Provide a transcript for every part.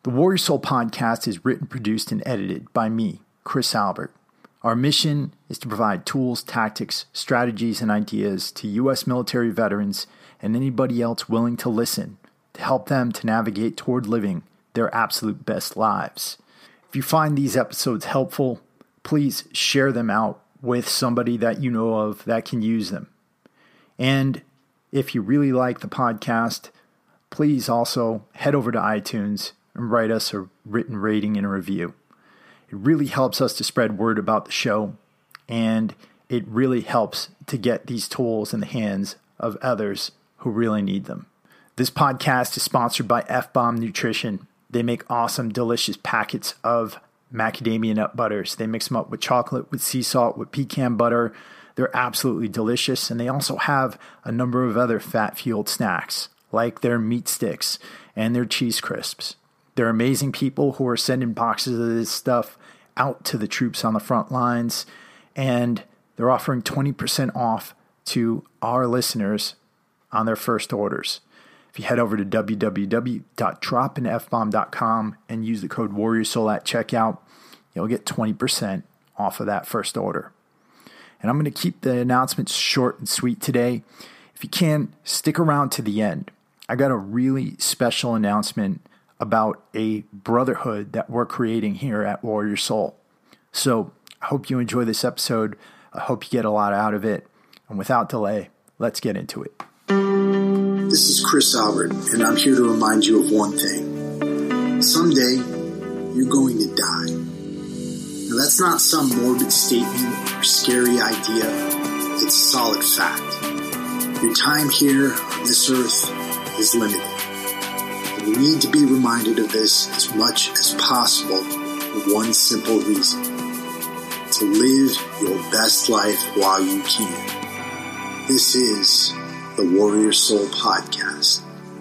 The Warrior Soul podcast is written, produced, and edited by me, Chris Albert. Our mission is to provide tools, tactics, strategies, and ideas to U.S. military veterans and anybody else willing to listen to help them to navigate toward living their absolute best lives. If you find these episodes helpful, please share them out with somebody that you know of that can use them. And if you really like the podcast, please also head over to iTunes and write us a written rating and a review. It really helps us to spread word about the show, and it really helps to get these tools in the hands of others who really need them. This podcast is sponsored by F-Bomb Nutrition. They make awesome, delicious packets of macadamia nut butters. They mix them up with chocolate, with sea salt, with pecan butter. They're absolutely delicious, and they also have a number of other fat-fueled snacks, like their meat sticks and their cheese crisps. They're amazing people who are sending boxes of this stuff out to the troops on the front lines, and they're offering 20% off to our listeners on their first orders. If you head over to www.dropinfbomb.com and use the code WarriorSoul at checkout, you'll get 20% off of that first order. And I'm going to keep the announcements short and sweet today. If you can, stick around to the end. I got a really special announcement about a brotherhood that we're creating here at Warrior Soul. So I hope you enjoy this episode. I hope you get a lot out of it. And without delay, let's get into it. This is Chris Albert, and I'm here to remind you of one thing. Someday, you're going to die. Now, that's not some morbid statement or scary idea. It's a solid fact. Your time here on this earth is limited. And you need to be reminded of this as much as possible for one simple reason: to live your best life while you can. This is the Warrior Soul Podcast.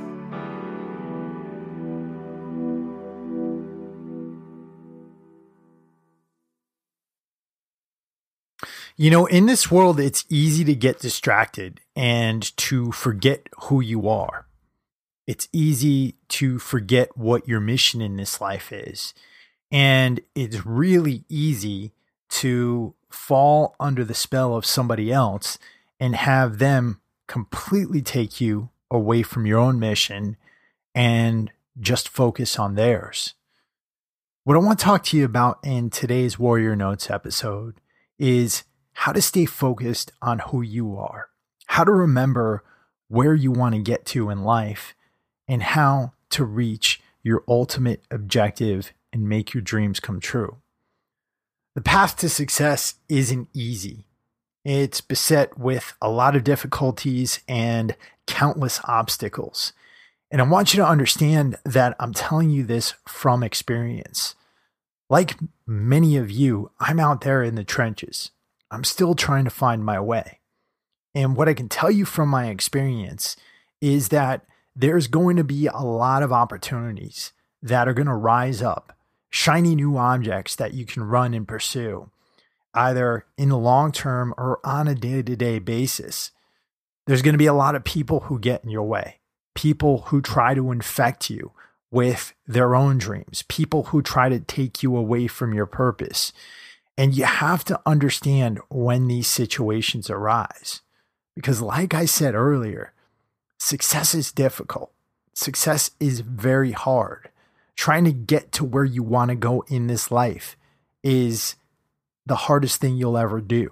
You know, in this world, it's easy to get distracted and to forget who you are. It's easy to forget what your mission in this life is. And it's really easy to fall under the spell of somebody else and have them completely take you away from your own mission and just focus on theirs. What I want to talk to you about in today's Warrior Notes episode is how to stay focused on who you are, how to remember where you want to get to in life, and how to reach your ultimate objective and make your dreams come true. The path to success isn't easy. It's beset with a lot of difficulties and countless obstacles. And I want you to understand that I'm telling you this from experience. Like many of you, I'm out there in the trenches. I'm still trying to find my way. And what I can tell you from my experience is that there's going to be a lot of opportunities that are going to rise up, shiny new objects that you can run and pursue, either in the long term or on a day-to-day basis. There's going to be a lot of people who get in your way, people who try to infect you with their own dreams, people who try to take you away from your purpose. And you have to understand when these situations arise. Because like I said earlier, success is difficult. Success is very hard. Trying to get to where you want to go in this life is the hardest thing you'll ever do.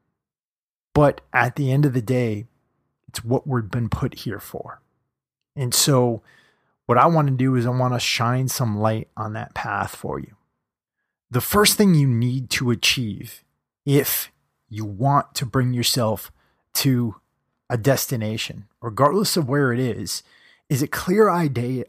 But at the end of the day, it's what we've been put here for. And so what I want to do is I want to shine some light on that path for you. The first thing you need to achieve if you want to bring yourself to a destination, regardless of where it is a clear idea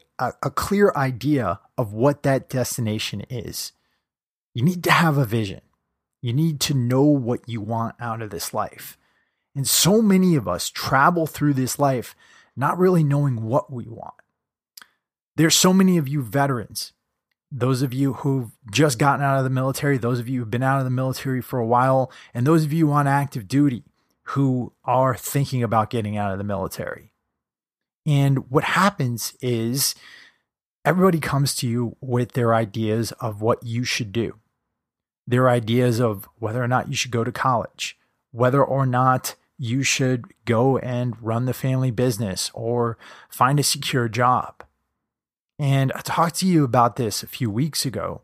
of what that destination is. You need to have a vision. You need to know what you want out of this life. And so many of us travel through this life not really knowing what we want. There's so many of you veterans, those of you who've just gotten out of the military, those of you who've been out of the military for a while, and those of you on active duty who are thinking about getting out of the military. And what happens is everybody comes to you with their ideas of what you should do, their ideas of whether or not you should go to college, whether or not you should go and run the family business or find a secure job. And I talked to you about this a few weeks ago.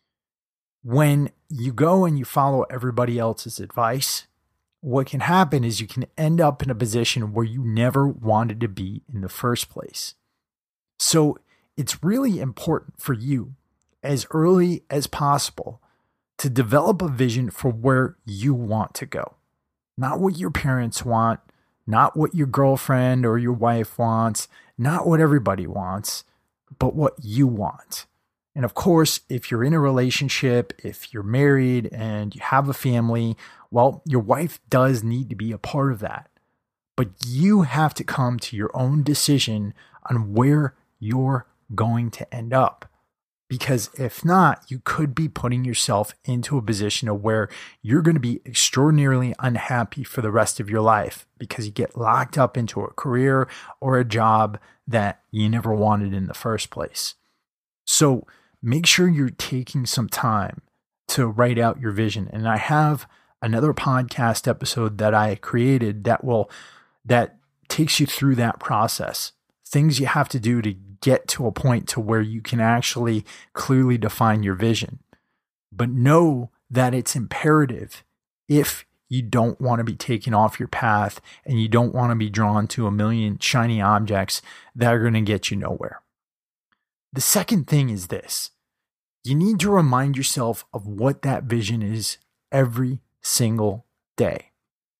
When you go and you follow everybody else's advice, what can happen is you can end up in a position where you never wanted to be in the first place. So it's really important for you as early as possible to develop a vision for where you want to go. Not what your parents want, not what your girlfriend or your wife wants, not what everybody wants, but what you want. And of course, if you're in a relationship, if you're married and you have a family, well, your wife does need to be a part of that. But you have to come to your own decision on where you're going to end up. Because if not, you could be putting yourself into a position of where you're going to be extraordinarily unhappy for the rest of your life because you get locked up into a career or a job that you never wanted in the first place. So make sure you're taking some time to write out your vision. And I have another podcast episode that I created that takes you through that process. Things you have to do to get to a point to where you can actually clearly define your vision. But know that it's imperative if you don't want to be taken off your path and you don't want to be drawn to a million shiny objects that are going to get you nowhere. The second thing is this. You need to remind yourself of what that vision is every single day.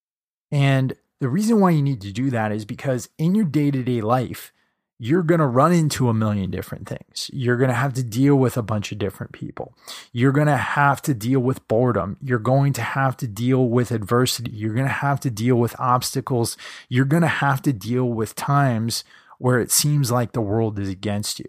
And the reason why you need to do that is because in your day-to-day life, you're going to run into a million different things. You're going to have to deal with a bunch of different people. You're going to have to deal with boredom. You're going to have to deal with adversity. You're going to have to deal with obstacles. You're going to have to deal with times where it seems like the world is against you.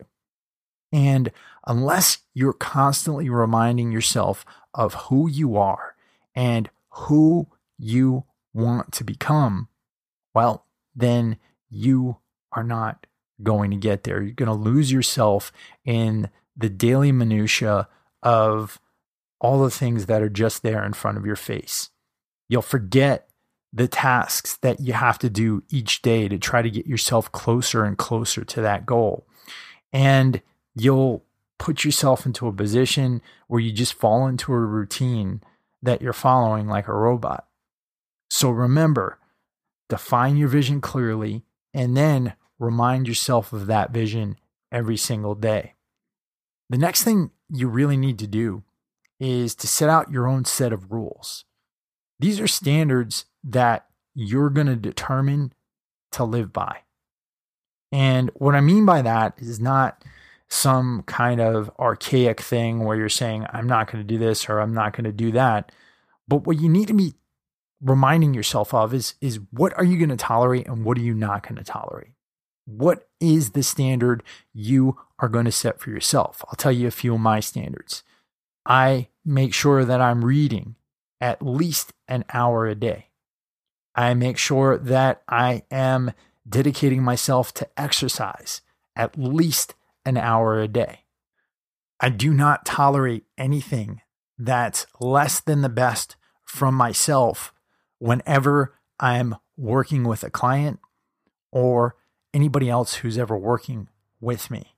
And unless you're constantly reminding yourself of who you are and who you want to become, well, then you are not going to get there. You're going to lose yourself in the daily minutia of all the things that are just there in front of your face. You'll forget the tasks that you have to do each day to try to get yourself closer and closer to that goal. And you'll put yourself into a position where you just fall into a routine that you're following like a robot. So remember, define your vision clearly and then remind yourself of that vision every single day. The next thing you really need to do is to set out your own set of rules. These are standards that you're going to determine to live by. And what I mean by that is not some kind of archaic thing where you're saying, I'm not going to do this or I'm not going to do that. But what you need to be reminding yourself of is what are you going to tolerate and what are you not going to tolerate? What is the standard you are going to set for yourself? I'll tell you a few of my standards. I make sure that I'm reading at least an hour a day. I make sure that I am dedicating myself to exercise at least an hour a day. I do not tolerate anything that's less than the best from myself whenever I'm working with a client or anybody else who's ever working with me.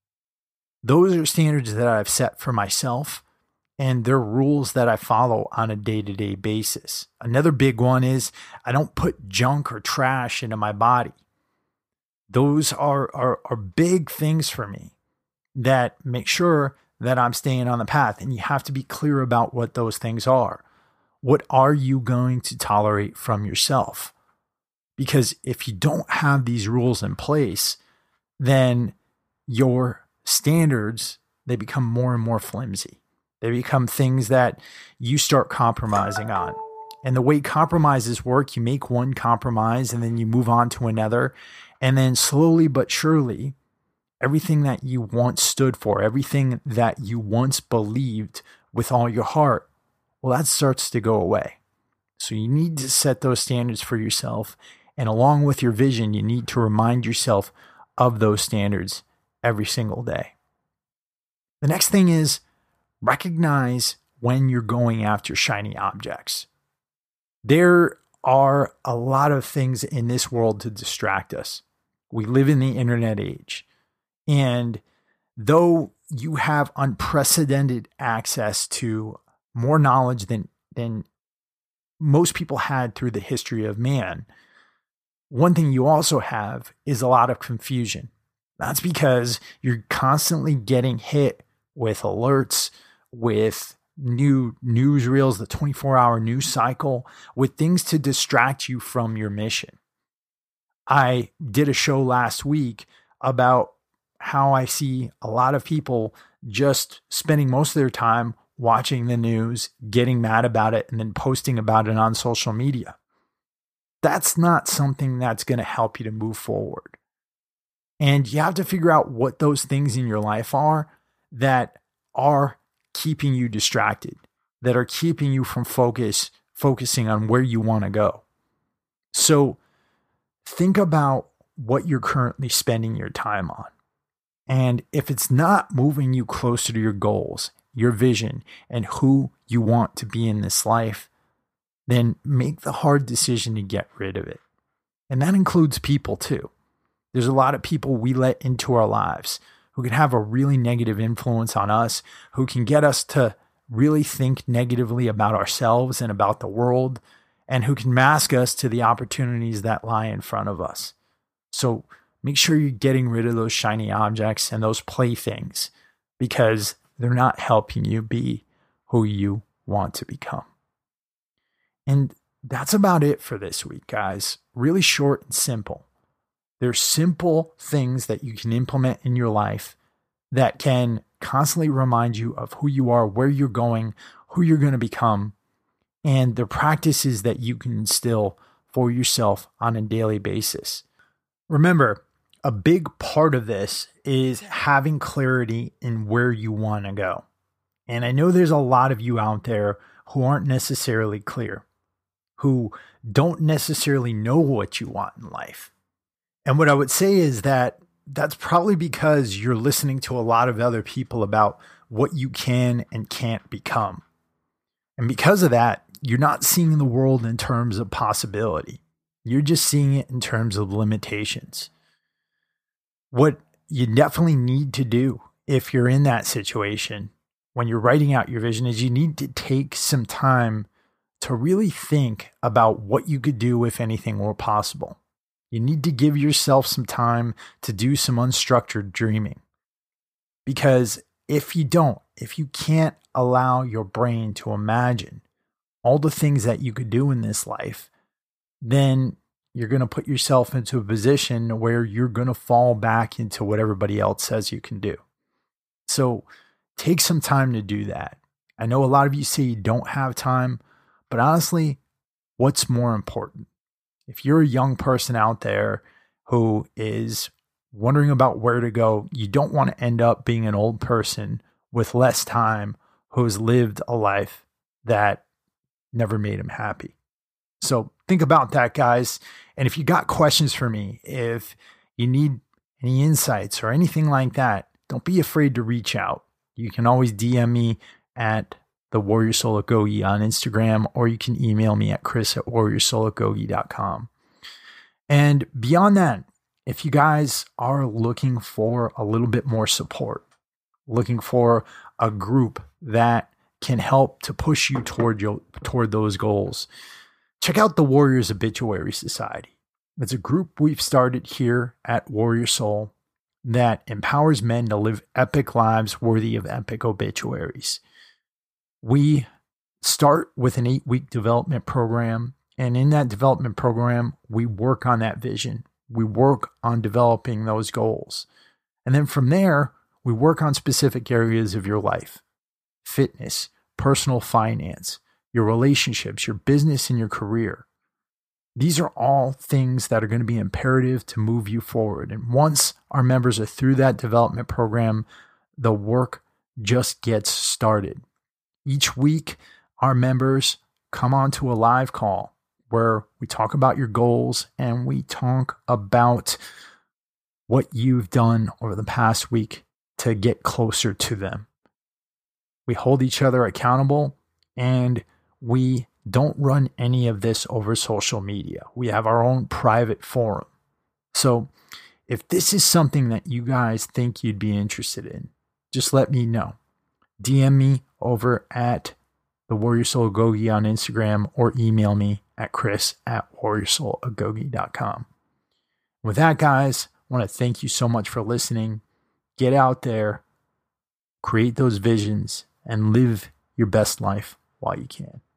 Those are standards that I've set for myself, and they're rules that I follow on a day-to-day basis. Another big one is I don't put junk or trash into my body. Those are big things for me that make sure that I'm staying on the path. And you have to be clear about what those things are. What are you going to tolerate from yourself? Because if you don't have these rules in place, then your standards, they become more and more flimsy. They become things that you start compromising on. And the way compromises work, you make one compromise and then you move on to another. And then slowly but surely, everything that you once stood for, everything that you once believed with all your heart, well, that starts to go away. So you need to set those standards for yourself. And along with your vision, you need to remind yourself of those standards every single day. The next thing is recognize when you're going after shiny objects. There are a lot of things in this world to distract us. We live in the internet age. And though you have unprecedented access to more knowledge than most people had through the history of man, one thing you also have is a lot of confusion. That's because you're constantly getting hit with alerts, with new newsreels, the 24-hour news cycle, with things to distract you from your mission. I did a show last week about how I see a lot of people just spending most of their time watching the news, getting mad about it, and then posting about it on social media. That's not something that's going to help you to move forward. And you have to figure out what those things in your life are that are keeping you distracted, that are keeping you from focusing on where you want to go. So think about what you're currently spending your time on. And if it's not moving you closer to your goals, your vision, and who you want to be in this life, then make the hard decision to get rid of it. And that includes people too. There's a lot of people we let into our lives who can have a really negative influence on us, who can get us to really think negatively about ourselves and about the world, and who can mask us to the opportunities that lie in front of us. So make sure you're getting rid of those shiny objects and those playthings, because they're not helping you be who you want to become. And that's about it for this week, guys. Really short and simple. There's simple things that you can implement in your life that can constantly remind you of who you are, where you're going, who you're going to become, and the practices that you can instill for yourself on a daily basis. Remember, a big part of this is having clarity in where you want to go. And I know there's a lot of you out there who aren't necessarily clear, who don't necessarily know what you want in life. And what I would say is that that's probably because you're listening to a lot of other people about what you can and can't become. And because of that, you're not seeing the world in terms of possibility. You're just seeing it in terms of limitations. What you definitely need to do if you're in that situation, when you're writing out your vision, is you need to take some time to really think about what you could do if anything were possible. You need to give yourself some time to do some unstructured dreaming. Because if you can't allow your brain to imagine all the things that you could do in this life, then you're going to put yourself into a position where you're going to fall back into what everybody else says you can do. So take some time to do that. I know a lot of you say you don't have time, but honestly, what's more important? If you're a young person out there who is wondering about where to go, you don't want to end up being an old person with less time who's lived a life that never made him happy. So think about that, guys. And if you got questions for me, if you need any insights or anything like that, don't be afraid to reach out. You can always DM me at the Warrior Soul of Gogi on Instagram, or you can email me at chris@warriorsoulofgogi.com. And beyond that, if you guys are looking for a little bit more support, looking for a group that can help to push you toward those goals, check out the Warriors Obituary Society. It's a group we've started here at Warrior Soul that empowers men to live epic lives worthy of epic obituaries. We start with an 8-week development program. And in that development program, we work on that vision. We work on developing those goals. And then from there, we work on specific areas of your life: fitness, personal finance, your relationships, your business, and your career. These are all things that are going to be imperative to move you forward. And once our members are through that development program, the work just gets started. Each week, our members come onto a live call where we talk about your goals and we talk about what you've done over the past week to get closer to them. We hold each other accountable, and we don't run any of this over social media. We have our own private forum. So if this is something that you guys think you'd be interested in, just let me know. DM me over at the Warrior Soul Agoge on Instagram, or email me at chris@warriorsoulagoge.com. With that, guys, I want to thank you so much for listening. Get out there, create those visions, and live your best life while you can.